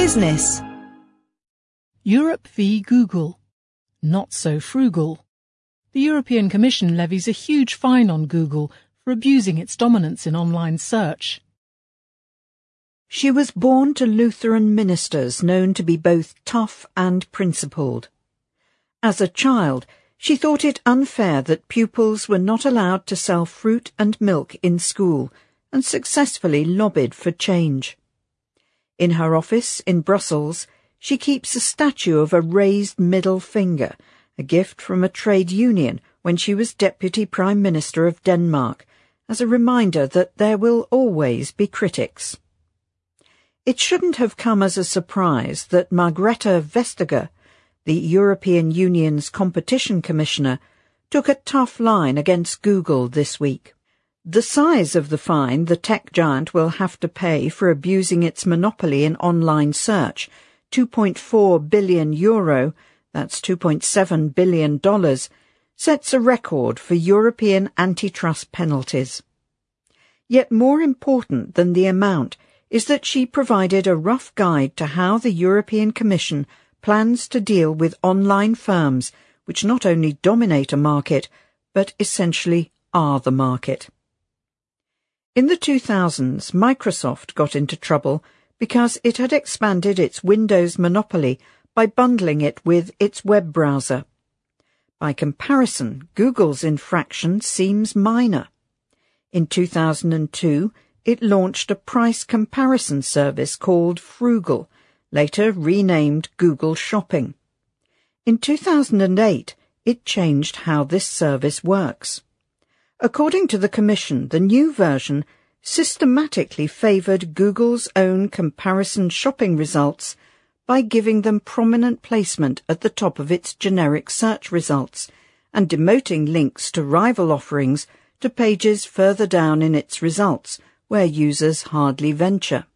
Business. Europe v Google. Not so frugal. The European Commission levies a huge fine on Google for abusing its dominance in online search. She was born to Lutheran ministers known to be both tough and principled. As a child, she thought it unfair that pupils were not allowed to sell fruit and milk in school, and successfully lobbied for change. In her office in Brussels, she keeps a statue of a raised middle finger, a gift from a trade union when she was Deputy Prime Minister of Denmark, as a reminder that there will always be critics. It shouldn't have come as a surprise that Margrethe Vestager, the European Union's competition commissioner, took a tough line against Google this week. The size of the fine the tech giant will have to pay for abusing its monopoly in online search, €2.4 billion, that's $2.7 billion, sets a record for European antitrust penalties. Yet more important than the amount is that she provided a rough guide to how the European Commission plans to deal with online firms which not only dominate a market, but essentially are the market. In the 2000s, Microsoft got into trouble because it had expanded its Windows monopoly by bundling it with its web browser. By comparison, Google's infraction seems minor. In 2002, it launched a price comparison service called Frugal, later renamed Google Shopping. In 2008, it changed how this service works. According to the Commission, the new version systematically favoured Google's own comparison shopping results by giving them prominent placement at the top of its generic search results and demoting links to rival offerings to pages further down in its results, where users hardly venture.